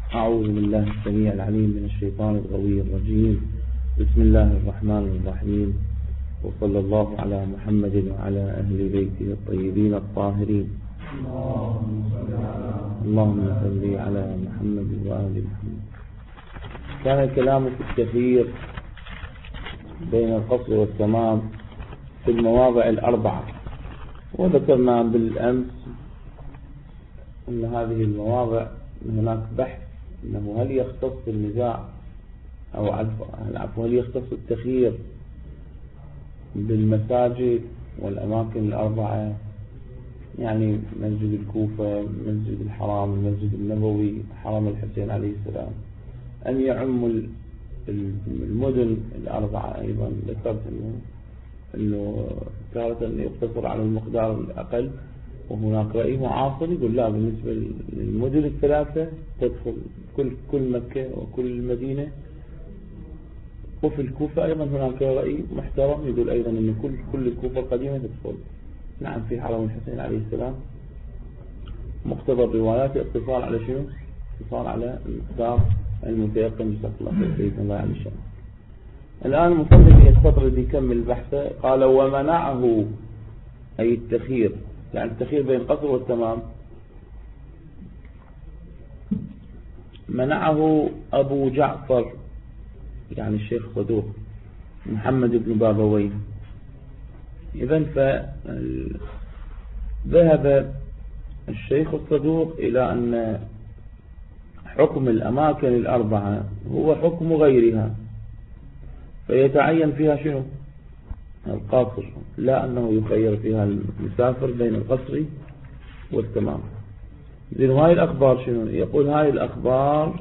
أعوذ بالله السميع العليم من الشيطان الغوي الرجيم. بسم الله الرحمن الرحيم، وصلى الله على محمد وعلى أهل بيته الطيبين الطاهرين. اللهم صل على محمد وآل محمد. كان الكلام في التخيير بين القصر والتمام في المواضع الأربعة، وذكرنا بالأمس أن هذه المواضع هناك بحث أنه هل يختص النزاع أو هل يختص التخيير بالمساجد والأماكن الأربعة، يعني مسجد الكوفة، مسجد الحرام، المسجد النبوي، حرم الحسين عليه السلام، أن يعم المدن الأربعة. أيضا ذكرت أنه تارة يقتصر على المقدار الأقل، وهناك رأي معاصر يقول لا، بالنسبة للمدن الثلاثة تدخل كل مكة وكل المدينة. وفي الكوفة أيضا هناك رأي محترم يقول أيضا أن كل الكوفة القديمة تدخل. نعم، في حرم الحسين عليه السلام مقتضى الروايات الاقتصار على شنو؟ اقتصار على المقدار المتيقن بسم الله بإذن الله عن الشام. الآن المصنف السطر الذي يكمل بحثه قال: ومنعه أي التخيير، يعني التخيير بين القصر والتمام، منعه أبو جعفر يعني الشيخ صدوق محمد بن بابويه. إذن فذهب الشيخ الصدوق إلى أن حكم الأماكن الأربعة هو حكم غيرها، فيتعين فيها شنو؟ القاصر، لا أنه يخير فيها المسافر بين القصر والتمام. إذن هاي الأخبار شنو؟ يقول هاي الأخبار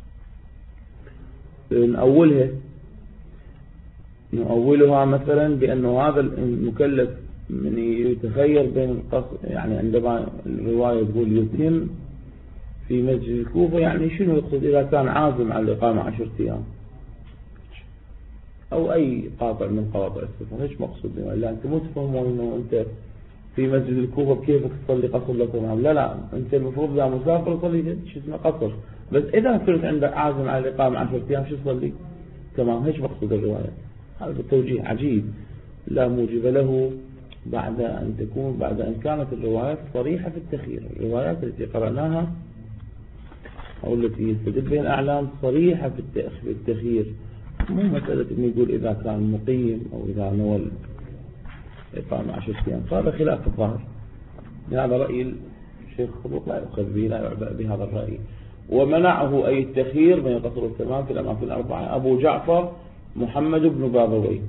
نؤولها مثلا بأنه هذا المكلف من يتخير بين القصر، يعني عندما الرواية تقول يتم في مسجد الكوفة، يعني شنو يقصد؟ إذا كان عازم على الإقامة 10 أيام أو أي قاطع من قواطع السفر، ايش مقصود؟ لا، أنت مو تفهمون أنه أنت في مسجد الكوفة بكيفك تصلي قصر لتمام، لا، أنت المفروض لا مسافر تصلي شو اسمه قصر، بس إذا كنت عندك عازم على الإقامة 10 أيام شو تصلي تمام. ايش مقصود الرواية؟ هذا التوجيه عجيب لا موجب له بعد أن كانت الروايات صريحة في التخيير. الروايات التي قرأناها أو التي يستدل بها الأعلام صريحة في التخيير، مو مسألة أن يقول إذا كان مقيم أو إذا نوى إقامة 10 أيام، هذا خلاف الظاهر. هذا رأي الشيخ صدوق لا يؤخذ به، لا يعبأ بهذا الرأي. ومنعه أي التخيير بين القصر والتمام في الأماكن الأربعة أبو جعفر محمد بن بابويه.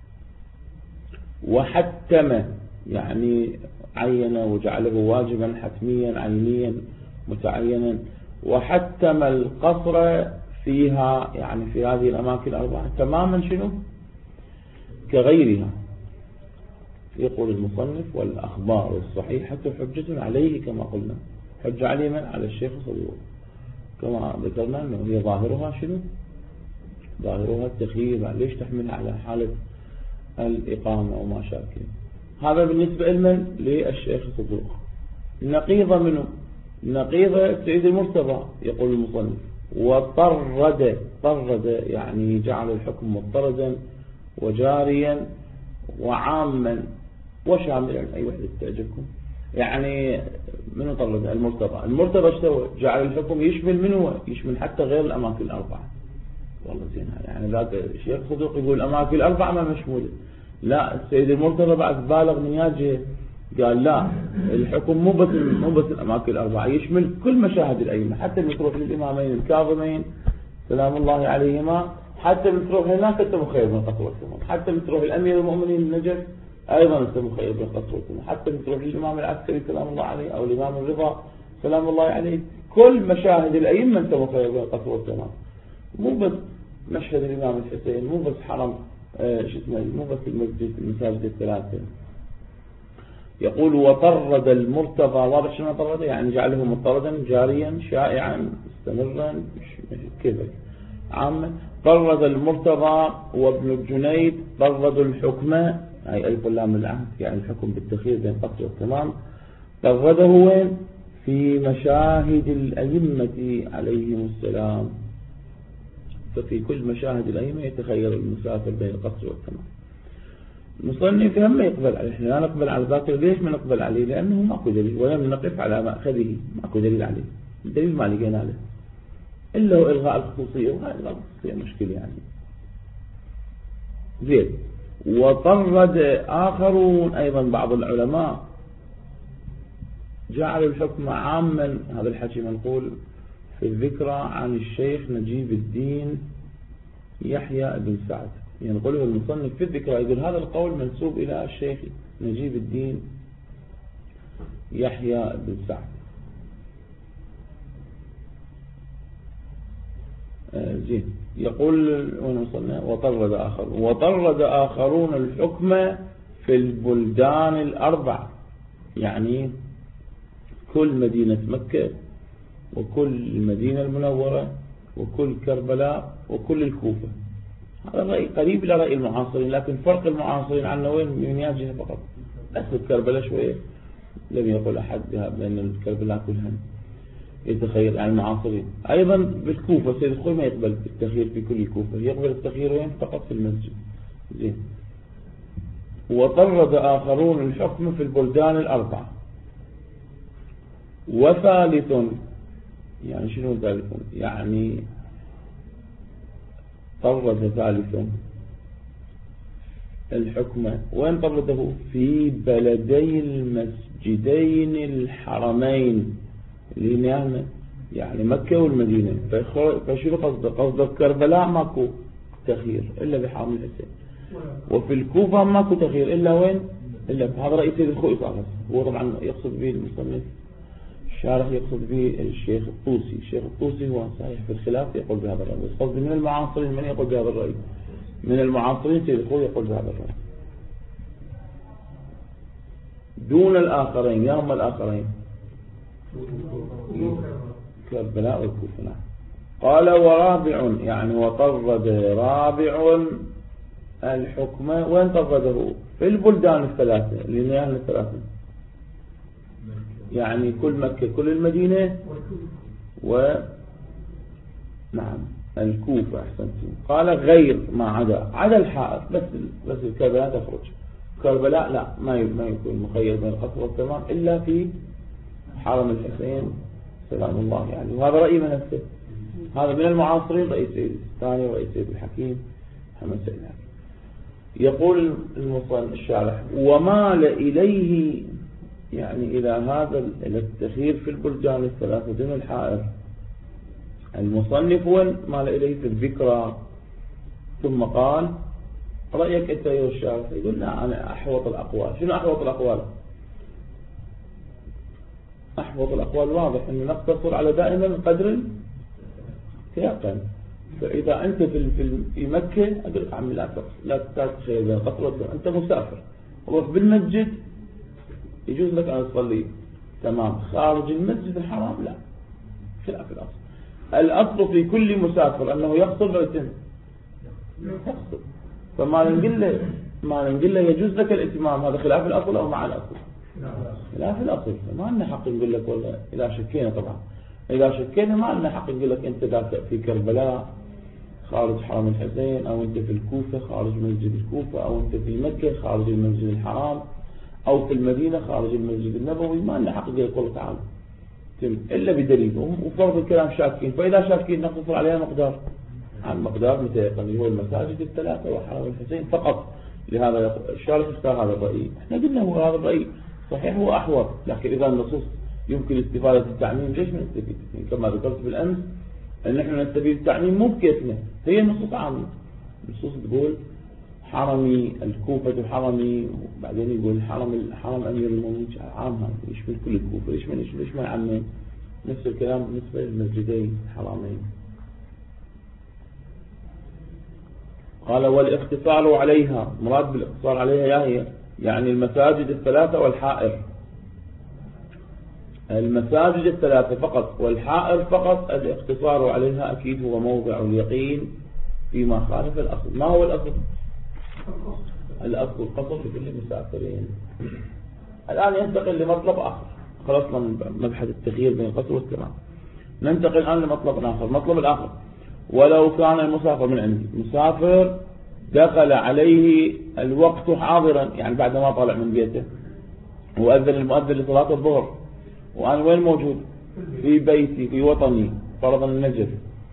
وحتم يعني عين وجعله واجبا حتميا عينيا متعينا، وحتم القصر فيها، يعني في هذه الأماكن الأربعة تماما شنو؟ كغيرها. يقول المصنف: والأخبار الصحيحة حجة عليه، كما قلنا حجة عليه من؟ على الشيخ صدوق، كما ذكرنا أنه هي ظاهرها شنو؟ ظاهرها التخيير، ليش تحملها على حالة الإقامة وما شاكل. هذا بالنسبة لمن؟ للشيخ صدوق. نقيضة منه، نقيضة سيد المرتضى. يقول المصنف: وطرد يعني جعل الحكم مضطردا وجاريا وعاما وشاملا، أي وحدة تعجبكم. يعني منو طرد؟ المرتضى اشتوى جعل الحكم يشمل منه، يشمل حتى غير الأماكن الأربعة. والله زين، يعني ذاك الشيخ صدوق يقول الأماكن الأربعة ما مشمولة، لا، السيد المرتضى بعد بالغ من ياجه، قال لا، الحكم مو بس الأماكن الأربعة، يشمل كل مشاهد الأئمة، حتى المتروح للإمامين الكاظمين سلام الله عليهما، حتى المتروح هناك أنت مخير من قصر والتمام، حتى المتروح الأمير المؤمنين النجف أيضا أنت مخير من قصر والتمام، حتى المتروح للإمام العسكري سلام الله عليه أو الإمام الرضا سلام الله عليه، كل مشاهد الأئمة أنت مخير من قصر والتمام. مو بس مشهد الإمام الحسين، مو بس حرم مو بس المساجد الثلاثة. يقول: وطرد المرتضى، واضح شنو طرد؟ يعني جعله مضطردا جاريا شائعا مستمرا كذا عاما. طرد المرتضى وابن الجنيد طردوا الحكم، أي ألف لام العهد، يعني الحكم بالتخيير بين قصر والتمام، طرده وين؟ في مشاهد الأئمة عليهم السلام. ففي كل مشاهد الأئمة يتخير المسافر بين القصر والتمام. المصنف هم يقبل عليه، احنا لا نقبل على ذاته. ليش ما نقبل عليه؟ لأنه ماكو دليل، ولم نقف على مأخذه، ماكو دليل عليه، الدليل ما لقينا له إلا هو إلغاء الخصوصية، وهذا إلغاء الخصوصية مشكلة يعني. زين. وطرد آخرون أيضا بعض العلماء جعلوا الحكم عاما، هذا الحكي منقول في الذكرى عن الشيخ نجيب الدين يحيى بن سعد، ينقله المصنف في الذكرى، يقول هذا القول منسوب إلى الشيخ نجيب الدين يحيى بن سعد. زين. يقول وطرد آخرون الحكم في البلدان الأربع، يعني كل مدينة مكة وكل المدينة المنورة وكل كربلاء وكل الكوفة. هذا الرأي قريب إلى رأي المعاصرين، لكن فرق المعاصرين عنه وين؟ من جهة فقط، بس كربلاء شوية لم يقل أحد بأن الكربلاء كلها يتخير عن المعاصرين. أيضا بالكوفة سيد الخوي ما يقبل التخيير في كل الكوفة، يقبل التخيير وين؟ فقط في المسجد. زين. وطرد آخرون الحكم في البلدان الأربعة. وثالث، يعني شنو ثالث؟ يعني طرد ثالث الحكم، وين طرده؟ في بلدي المسجدين الحرمين اللي يعني مكة والمدينة. فشنو قصده؟ قصده كربلاء ماكو تخيير إلا بحرم الحسين، وفي الكوفة ماكو تخيير إلا وين؟ إلا هذا رئيس الخوئي صار. هو طبعا يقصد به المصنف الشارح، يقصد به الشيخ الطوسي. الشيخ الطوسي هو صحيح في الخلاف يقول بهذا الرأي، بس قصد من المعاصرين من يقول بهذا الرأي؟ من المعاصرين سيد الخوئي يقول بهذا الرأي دون الآخرين. يا هم الآخرين؟ كربلاء والكوفة. نعم. قال ورابع، يعني وطرد رابع الحكم، وين طرده؟ في البلدان الثلاثة، لأن الثلاثة يعني كل مكة كل المدينة نعم الكوفة. أحسنتم. قال غير ما عدا الحائط، بس الكربلاء تخرج. كربلاء لا، ما يكون مخير بين القصر والتمام إلا في حرم الحسين سلام الله يعني. وهذا رأي من نفسه، هذا من المعاصرين رئيس سيد الثاني ورئيس سيد الحكيم محمد سيد الحكيم. يقول المصنف الشارح ومال إليه، يعني إلى التخيير في البلدان الثلاثة دون الحائر. المصنف مال إليه في الذكرى، ثم قال رأيك أنت يا الشارح؟ يقول لا، أنا أحوط الأقوال. شنو أحوط الأقوال؟ أحوط الأقوال واضح أنه نقتصر على دائما قدر اليقين. فإذا أنت في مكة أقول لك عمي لا تتخيل بين القصر والتمام، أنت مسافر وفي بالمسجد يجوز لك أن تصلي تمام، خارج المسجد الحرام لا، خلاف الأصل. الأصل في كل مسافر أنه يقصر ويتم يقصر، فما نقول له يجوز لك الاتمام، هذا خلاف الأصل أو مع الأصل؟ خلاف الأصل. ما لنا حق نقول لك، ولا إذا شكينا طبعا، إذا شكينا ما لنا حق نقول لك أنت في كربلاء خارج حرم الحسين، أو أنت في الكوفة خارج مسجد الكوفة، أو أنت في مكة خارج المسجد الحرام، أو في المدينة خارج المسجد النبوي. ما لنا حق نقول لك والله تعالى إلا بدليل. وفرض الكلام شاكين، فإذا شاكين نقتصر عليها مقدار عن مقدار متيقن اللي هو المساجد الثلاثة وحرم الحسين فقط. لهذا الشارح اختار هذا الرأي. احنا قلنا هو هذا الرأي صحيح، هو أحوط، لكن إذا النصوص يمكن استفادة التعميم ليش ما نستفيد؟ كما ذكرت بالأمس أن نحن نستفيد التعميم مو بكيفنا، هي النصوص عامة. النصوص تقول حرمي الكوفة حرمي، وبعدين يقول حرم أمير المؤمنين عامها يشمل كل الكوفة، ليش ما يعمم؟ نفس الكلام بالنسبة للمسجدين الحرامين. قال والاقتصار عليها، مراد بالاقتصار عليها هي يعني المساجد الثلاثة والحائر. المساجد الثلاثة فقط والحائر فقط، الاقتصار عليها أكيد هو موضع اليقين فيما خالف الأصل. ما هو الأصل؟ الأصل القصر لكل المسافرين. الآن ينتقل لمطلب آخر، خلصنا من مبحث التخيير بين القصر والتمام. ننتقل الآن لمطلب آخر. المطلب الآخر: ولو كان المسافر من عندي مسافر دخل عليه الوقت حاضرا، يعني بعد ما طلع من بيته وأذن المؤذن لصلاة الظهر، وأنا وين موجود؟ في بيتي في وطني فرضا النجف،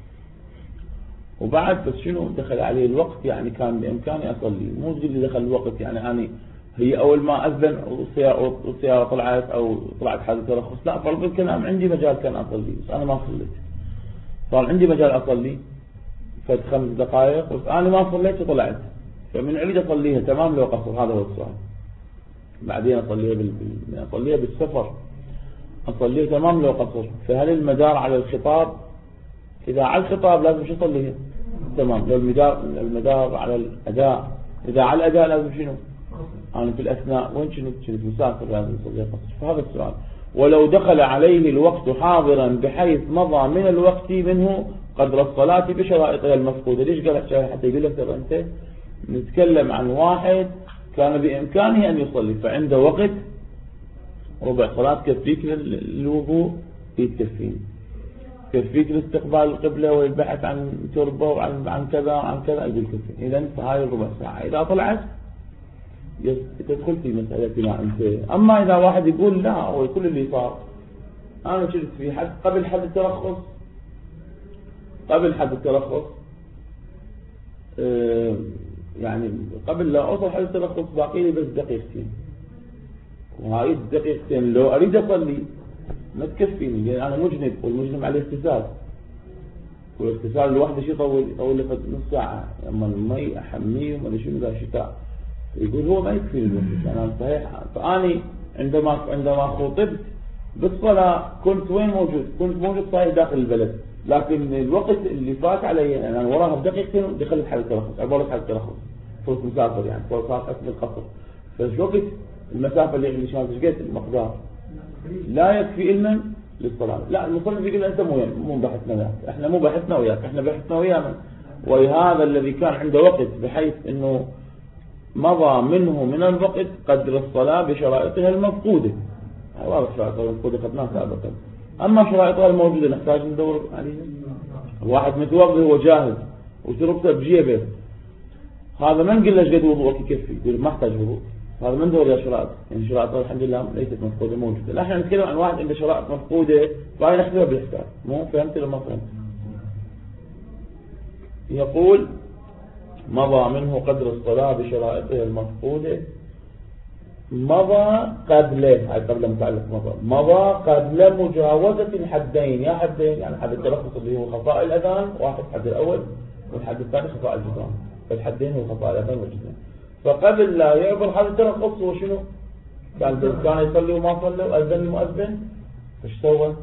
وبعد بس شنو دخل عليه الوقت، يعني كان بإمكاني أصلي. مو تقول لي دخل الوقت يعني أنا هي أول ما أذن والسيارة طلعت أو طلعت حادث ترخص، لا، فرض الكلام عندي مجال كان أصلي بس أنا ما صليت، صار عندي مجال أصلي فد 5 دقائق بس أنا ما صليت وطلعت، فمن أريد أصليها تمام لو قصر. هذا هو السؤال. بعدين أصليها بالسفر، أصليها تمام لو قصر. فهل المدار على الخطاب؟ إذا على الخطاب لازم شو أصليها تمام. لو المدار على الأداء، إذا على الأداء لازم شنو؟ أنا في الأثناء وين كنت مسافر لازم أصليها قصر. فهذا السؤال. ولو دخل عليه الوقت حاضرا بحيث مضى من الوقت منه قدر الصلاة بشرائطها المفقودة. ليش قال حتى يقول لك ترى أنت نتكلم عن واحد كان بإمكانه أن يصلي فعنده وقت ربع صلاة كفيك للوضوء يتكفيني، كفيك لاستقبال القبلة والبحث عن تربة وعن كذا وعن كذا يقول كفيني. إذن فهاي الربع ساعة إذا طلعت تدخل في مسألتنا أنت. أما إذا واحد يقول لا، هو كل اللي صار أنا شلت في حد قبل حد الترخص، يعني قبل لا أوصل حد الترخص باقي لي بس دقيقتين، وهاي الدقيقتين لو أريد أصلي ما تكفيني لأن أنا مجنب، والمجنب عليه اغتسال، والاغتسال لوحده شيء يطول لي نص ساعة، أما المي أحميه وما شنو ذا شتاء، يقول هو ما يكفيني الوقت. أنا صحيح فأني عندما خطبت بالصلاة كنت وين موجود؟ كنت موجود صحيح داخل البلد، لكن الوقت اللي فات علي أنا وراها بدقيقتين دخلت حالة الترخص، عبارة حالة الترخص، صرت مسافر يعني صرت أسمي القصر. فالوقت المسافة اللي شلون تشقيت المقدار لا يكفي إلنا للصلاة. لا، المصنف يقول أنت مو بحثنا وياك، احنا مو بحثنا وياك، احنا بحثنا ويانا. ولهذا الذي كان عنده وقت بحيث انه مضى منه من الوقت قدر الصلاة بشرائطها المفقودة. واضح شرائطها المفقودة خدناها سابقا. أما شرائطها الموجودة نحتاج ندور عليها. واحد متوضي هو جاهز وشربته بجيبه، هذا ما نقول له ايش قد وضوءك يكفي، يقول ما احتاج وضوء، هذا من دور يا شرائط. يعني شرائط الحمد لله ليست مفقودة موجودة. لا، احنا نتكلم عن واحد عنده شرائط مفقودة فهي نحسبها بالحساب. مو فهمت ولا ما فهمت؟ يقول مضى منه قدر الصلاة بشرائطها المفقودة، مضى قبله، هاي قبل متعلق مضى قبل مجاوزة الحدين. يا حدين يعني حد التلخص اللي هو خفاء الأذان، واحد حد الأول والحد الثاني خفاء الجدران، فالحدين هو خفاء الأذان والجدران. فقبل لا يعبر حد التلخص هو شنو؟ كان يصلي وما صلى وأذن المؤذن، ايش سوى؟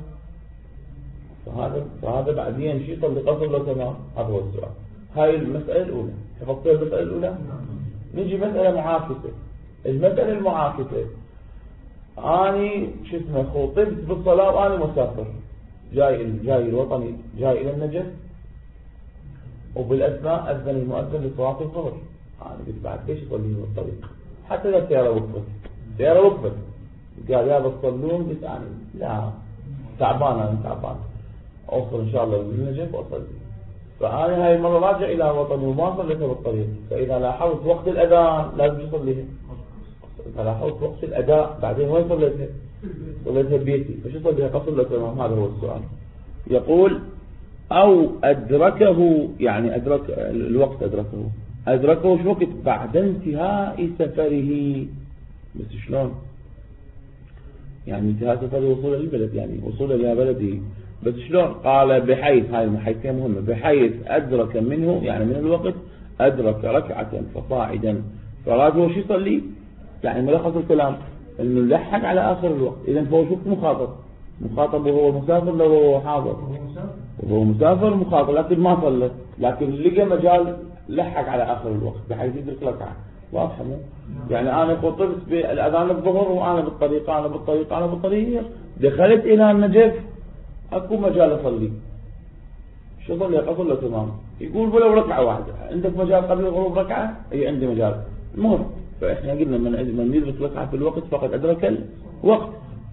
فهذا بعدين شيء يصلي قصر لو تمام. هذا هو السؤال. هاي المسألة الأولى. حفظت المسألة الأولى؟ نجي مسألة معاكسة. المسألة المعاكسة أني خطبت بالصلاة وأنا مسافر، جاي الوطني، جاي إلى النجف، وبالأثناء أذن المؤذن لصلاة الظهر. أنا قلت بعد ليش يصلي بالطريق؟ حتى إذا السيارة وقفت قال يا بتصلون، قلت يعني لا، أنا تعبان أوصل إن شاء الله للنجف وأصلي. فأنا هاي المرة راجع إلى وطني وما صليتها بالطريق، فإذا لاحظت وقت الأذان لازم يصليها. إذا لاحظت وقت الأداء بعدين وين صليتها؟ صليتها ببيتي، فش صليها قصر لو تمام؟ هذا هو السؤال. يقول أو أدركه، يعني أدرك الوقت، أدركه شو وقت؟ بعد انتهاء سفره. بس شلون؟ يعني انتهاء سفره وصول للبلد، يعني وصول إلى بلده، بس شلون؟ قال بحيث، هاي المحيثية مهمة، بحيث أدرك منه يعني من الوقت أدرك ركعة فصاعدا فراجه وش يصلي؟ يعني ملخص الكلام انه لحق على آخر الوقت. إذن فهو شوف مخاطب وهو مسافر لو هو حاضر، وهو مسافر مخاطب لكن ما صلى، لكن لقى مجال لحق على آخر الوقت بحيث يدرك ركعة. واضح مو؟ يعني أنا خطبت بالأذان الظهر وأنا بالطريق دخلت إلى النجف، أكو مجال أصلي، شو صلي قصر له تمام؟ يقول ولو ركعة واحدة، عندك مجال قبل الغروب ركعة؟ أي عندي مجال. المهم فإحنا قلنا من يدرك ركعة في الوقت فقد أدرك الوقت.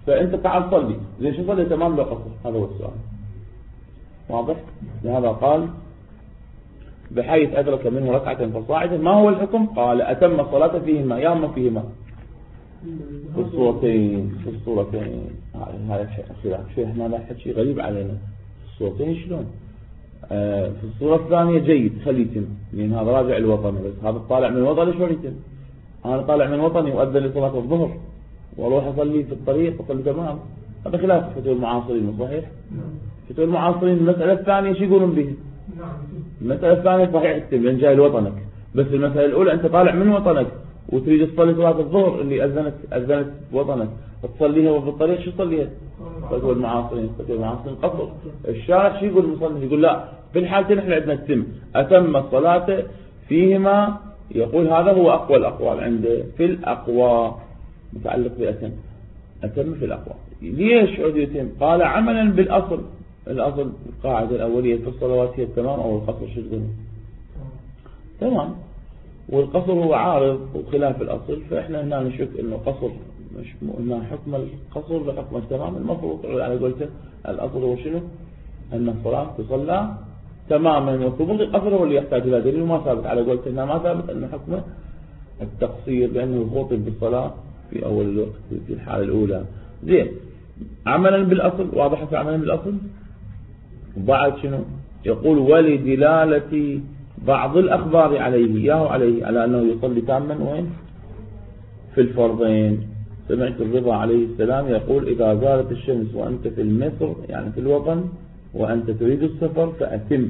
فأنت تعال صلي، زين شو صلي تمام لو قصر؟ هذا هو السؤال. واضح؟ لهذا قال بحيث أدرك منه ركعة فصاعدا. ما هو الحكم؟ قال أتم الصلاة فيهما. يا أما فيهما في الصورتين. هذا خلاف شيء، هذا حكي غريب علينا. في الصورتين شلون؟ في الصورة الثانية جيد خلي يتم، لأن هذا راجع الوطن، بس هذا طالع من وطني شلون يتم؟ أنا طالع من وطني وأذن لصلاة الظهر وأروح أصلي في الطريق أصلي تمام. هذا خلاف فتوى المعاصرين. صحيح؟ فتوى المعاصرين المسألة الثانية شو يقولون به؟ المسألة الثانية صحيح تتم لأن جاي لوطنك، بس المسألة الأولى أنت طالع من وطنك وتريد تصلي صلاة الظهر اللي أذنت وطنك تصليها وفي الطريق شو تصليها؟ فتوى المعاصرين قصر. الشارع شو يقول المصنف؟ يقول لا، في الحالتين احنا عندنا تتم. أتم الصلاة فيهما، يقول هذا هو أقوى الأقوال عنده في الأقوى متعلق أتم في الأقوى. ليش عود يتم؟ قال عملا بالأصل. الأصل القاعدة الأولية في الصلوات هي التمام أو القصر. شو تقول؟ تمام. والقصر هو عارض وخلاف الأصل، فإحنا هنا نشك إنه قصر، مش إنه حكم القصر لحكم التمام. المفروض على قولته الأصل هو شنو؟ أن الصلاة تصلى تماما، وثبوت القصر هو اللي يحتاج إلى دليل، وما ثابت على قولته إنه ما ثابت أن حكمه التقصير لأنه خطب بالصلاة في أول الوقت في الحالة الأولى. زين، عملا بالأصل. واضح في عملا بالأصل. وبعد شنو يقول؟ ولدلالة بعض الأخبار عليه على أنه يصلي تاما وين؟ في الفرضين. سمعت الرضا عليه السلام يقول إذا زالت الشمس وأنت في المصر يعني في الوطن وأنت تريد السفر فأتم.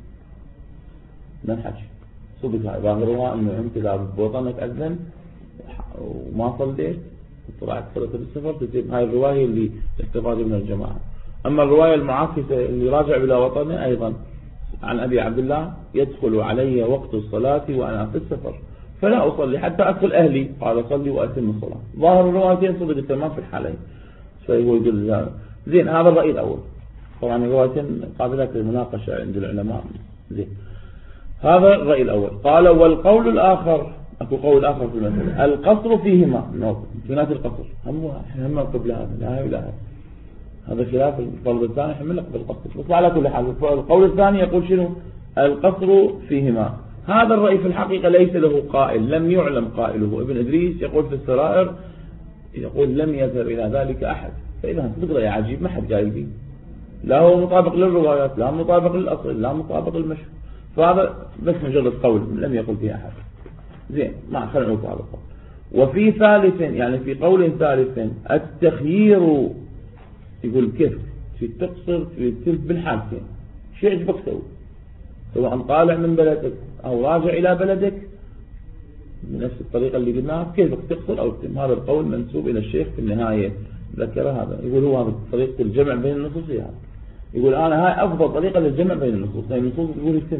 منحج صدق هاي ظاهرها أنه أنت إذا بوطنك أذن وما صليت طلعت صلاة بالسفر تتم. هاي الرواية اللي استفاد من الجماعة. أما الرواية المعاكسة اللي راجع إلى وطنه أيضا عن أبي عبد الله يدخل علي وقت الصلاة وأنا في السفر فلا أصلي حتى أدخل أهلي، قال صلي وأتم الصلاة. ظاهر الروايتين صدق التمام في الحالين. فهو يقول زين. هذا الرأي الأول. طبعا الروايتين قابلة للمناقشة عند العلماء. زين، هذا الرأي الأول. قال والقول الآخر، أكو قول آخر في المسألة، القصر فيهما. جنات القصر هم قبل هذا لا إله. هذا خلاف الفرض الثاني حمل لك بالقصر. بس على كل حال القول الثاني يقول شنو؟ القصر فيهما. هذا الرأي في الحقيقة ليس له قائل، لم يعلم قائله. ابن إدريس يقول في السرائر يقول لم يذهب إلى ذلك أحد. فإذا صدق رأي عجيب ما حد جاي به، لا هو مطابق للروايات لا مطابق للأصل لا مطابق للمشهور. فهذا بس مجرد قول لم يقل فيه أحد. زين، ما خلينا نقول هذا القول. وفي ثالث يعني في قول ثالث التخيير. يقول كيف في تقصر في تلف بالحالتين شيء يعجبك سوي، سواء طالع من بلدك أو راجع إلى بلدك بنفس الطريقة اللي قلناها، كيفك تقصر أو تتم. هذا القول منسوب إلى الشيخ في النهاية ذكر هذا. يقول هو هذا طريقة الجمع بين النصوص. يعني يقول أنا هاي أفضل طريقة للجمع بين النصوص. يعني النصوص تقول يتم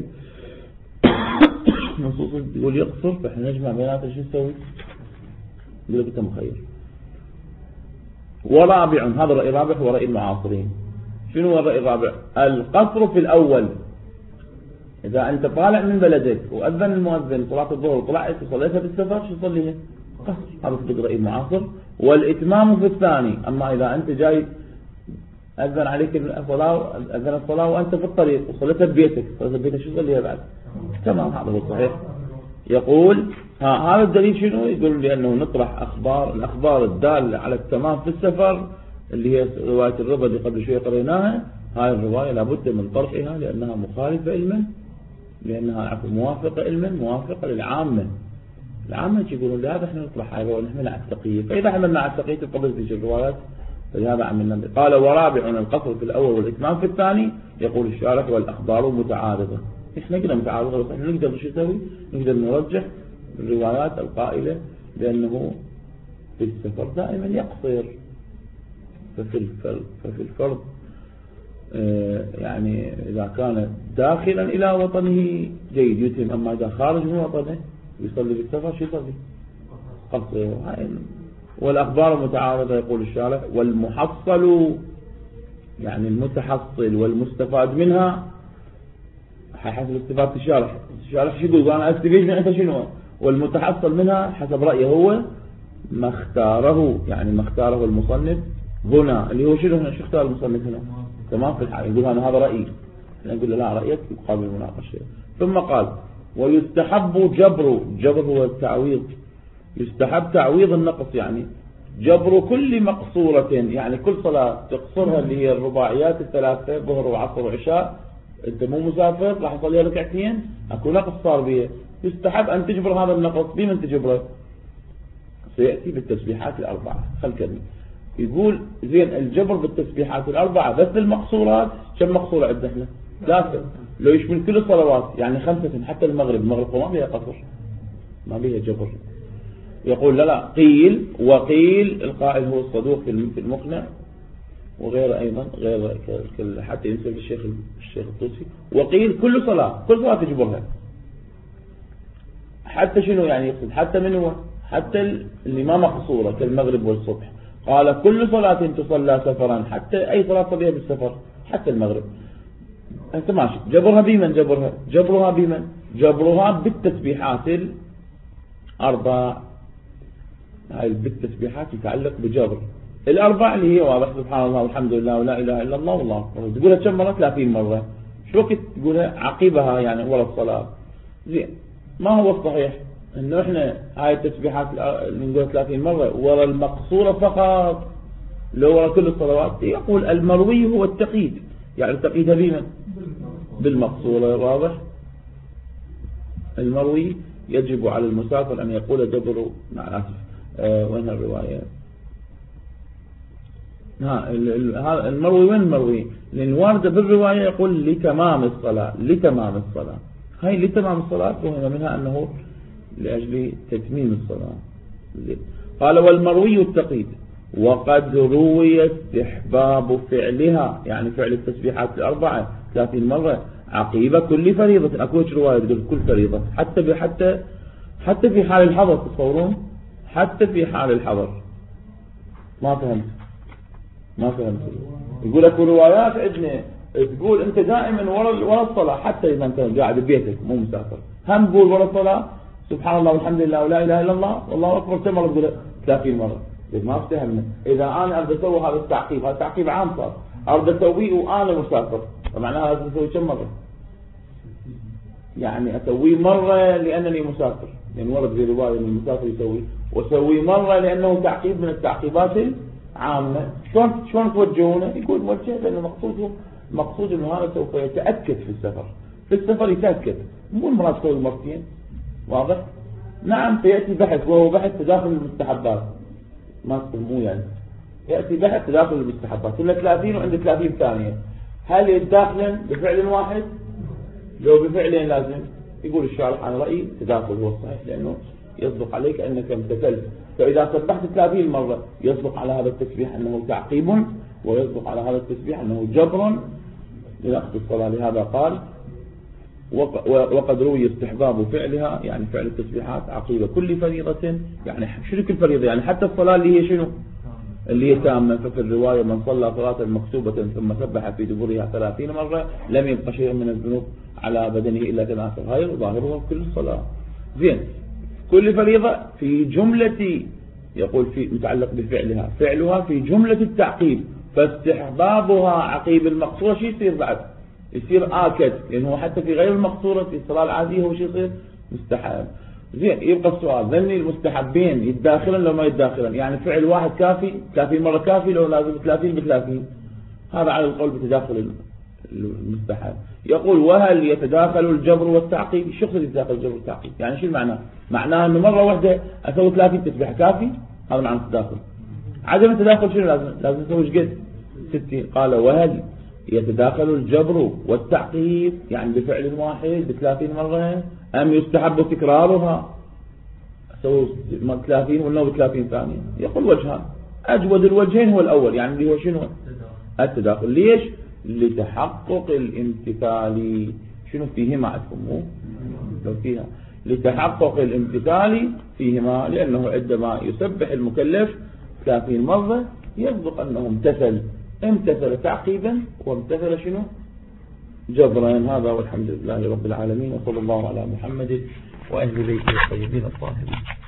النصوص تقول يقصر، فإحنا نجمع بيناتها شو نسوي؟ يقول لك أنت مخير. ورابع، هذا الرأي الرابع هو رأي المعاصرين. شنو هو الرأي الرابع؟ القصر في الأول. إذا أنت طالع من بلدك وأذن المؤذن صلاة الظهر وطلعت وصليتها بالسفر شو تصليها؟ قصر. هذا صدق رأي المعاصر. والإتمام في الثاني. أما إذا أنت جاي أذن عليك الصلاة، أذن الصلاة وأنت في الطريق وصليتها ببيتك، صليتها ببيتك شو تصليها بعد؟ تمام. هذا هو الصحيح. يقول هذا الدليل شنو؟ يقول لأنه نطرح الأخبار الدالة على التمام في السفر اللي هي رواية الرضا اللي قبل شوية قريناها. هاي الرواية لابد من طرحها لأنها مخالفة علما، لأنها موافقة علما موافقة للعامة. العامة يقولون لهذا احنا نطرح هاي ونحملها على التقية، فإذا حملنا على التقية قبل تجي الروايات فلهذا عملنا. قال ورابع القصر في الأول والإتمام في الثاني. يقول الشارح والأخبار متعارضة. احنا كده متعارضة، بس احنا نقدر شو نسوي؟ نقدر نرجح الروايات القائلة بأنه في السفر دائما يقصر. ففي الفرض يعني إذا كان داخلا إلى وطنه جيد يتم، أما إذا خارج من وطنه يصلي بالسفر شو يصلي؟ قصر. والأخبار متعارضة يقول الشارح. والمحصل يعني المتحصل والمستفاد منها حسب استفادة الشارح. الشارح شو يقول؟ أنا أستفيد من أنت شنو؟ والمتحصل منها حسب رأيه هو ما اختاره، يعني ما اختاره المصنف هنا اللي هو شنو هنا، شو اختار المصنف هنا؟ تمام في الحال يقول أنا هذا رأيي، نقول له لا رأيك مقابل المناقشة. ثم قال ويستحب جبر هو التعويض، يستحب تعويض النقص، يعني جبر كل مقصورة، يعني كل صلاة تقصرها اللي هي الرباعيات الثلاثة ظهر وعصر وعشاء، انت مو مسافر راح تصلي ركعتين اكو نقص صار بيه، يستحب ان تجبر هذا النقص. بمن تجبره؟ سيأتي بالتسبيحات الأربعة. خل كلمة يقول زين الجبر بالتسبيحات الأربعة بس المقصورات كم مقصورة عندنا احنا؟ 3. لو يشمل كل الصلوات يعني 5، حتى المغرب ما بيها قصر، ما بيها جبر. يقول لا قيل وقيل، القائل هو الصدوق في المقنع وغيره أيضا، غير حتى ينسب الشيخ الطوسي، وقيل كل صلاة تجبرها، حتى شنو يعني يقصد حتى من هو؟ حتى اللي ما مقصورة كالمغرب والصبح. قال كل صلاة تصلى سفرا، حتى أي صلاة تصليها بالسفر حتى المغرب. أنت ماشي جبرها بمن؟ جبرها بمن؟ جبرها بالتسبيحات الأربع. هاي بالتسبيحات يتعلق بجبر الأربع اللي هي واضح، سبحان الله والحمد لله ولا إله إلا الله والله أكبر، تقولها كم مرة؟ 30 مرة. شو وقت تقولها؟ عقيبها يعني ورا الصلاة. زين ما هو الصحيح انه احنا هاي التسبيحات اللي نقولها 30 مرة ورا المقصورة فقط، لو ورا كل الصلوات؟ يقول المروي هو التقييد، يعني تقييدها بمن؟ بالمقصورة. واضح؟ المروي يجب على المسافر ان يقول جبر، مع الاسف وين الرواية؟ المروي وين المروي؟ لأن واردة بالرواية يقول لتمام الصلاة. هاي لتمام الصلاة فهم منها أنه لأجل تتميم الصلاة. قال والمروي التقييد، وقد روي استحباب فعلها، يعني فعل التسبيحات الأربعة 30 مرة عقيبة كل فريضة. أكو رواية تقول كل فريضة، حتى في حال الحضر. تصورون حتى في حال الحضر. ما فهمت. يقول لك روايات عندنا تقول انت دائما ورا الصلاة، حتى اذا انت قاعد ببيتك مو مسافر، هم قول ورا الصلاة سبحان الله والحمد لله ولا اله الا الله والله اكبر كم مرة؟ تقول 30 مرة. ما افتهمنا. اذا انا اريد اسوي هذا التعقيب، هذا تعقيب عام صار، اريد اسويه وانا مسافر، فمعناها لازم اسوي كم مرة؟ يعني اسويه مرة لانني مسافر، لان ورد في رواية ان المسافر يسوي، واسويه مرة لانه تعقيب من التعقيبات عامة. شلون توجهونه؟ يقول موجه لأن مقصود أنه هذا سوف يتأكد في السفر يتأكد، مو المراد تسوي مرتين. واضح؟ نعم سيأتي بحث، وهو بحث تداخل المستحبات، ما تفهموه يعني. يأتي بحث تداخل المستحبات، كل 30 وعندك 30 ثانية، هل يتداخلن بفعل واحد؟ لو بفعلين لازم يقول الشارح عن رأيي تداخل هو الصحيح، لأنه يصدق عليك أنك امتثلت. فإذا سبحت 30 مرة يصدق على هذا التسبيح أنه تعقيب، ويصدق على هذا التسبيح أنه جبر لنقص الصلاة. لهذا قال وقد روي استحباب فعلها، يعني فعل التسبيحات عقيبة كل فريضة. يعني شنو كل فريضة؟ يعني حتى الصلاة اللي هي شنو؟ اللي هي تامة. ففي الرواية من صلى صلاة مكتوبة ثم سبح في دبرها 30 مرة لم يبقى شيء من الذنوب على بدنه إلا تناسل. هاي ظاهرها كل الصلاة. زين كل فريضة في جملة، يقول في متعلق بفعلها، فعلها في جملة التعقيب، فاستحبابها عقيب المقصورة. شو يصير بعد؟ يصير آكد، لأنه حتى في غير المقصورة في الصلاة العادية هو شو يصير؟ مستحب. زين يبقى السؤال ذني المستحبين يتداخلن لو ما يتداخلن؟ يعني فعل واحد كافي؟ 30 مرة كافي لو لازم 30 ب30؟ هذا على القول بتداخل المستحب. يقول وهل يتداخل الجبر والتعقيب؟ شو يقصد يتداخل الجبر والتعقيب؟ يعني شو المعنى؟ معناه انه مرة واحدة اسوي 30 تسبيح كافي؟ هذا معنى التداخل. عدم التداخل شنو لازم اسوي ايش قد؟ 60. قال وهل يتداخل الجبر والتعقيب يعني بفعل واحد ب30 مرة، ام يستحب تكرارها؟ اسوي 30 ولا ب30 ثانية؟ يقول وجهان، اجود الوجهين هو الاول، يعني اللي هو شنو؟ التداخل. ليش؟ لتحقق الامتثال. شنو فيهما أفهموه؟ لو فيها لتحقق الامتثال فيهما، لأنه عندما يسبح المكلف 30 مرة يصدق أنه امتثل تعقيبا وامتثل شنو؟ جبرا. هذا والحمد لله رب العالمين، وصلى الله على محمد وأهل بيته الطيبين الطاهرين.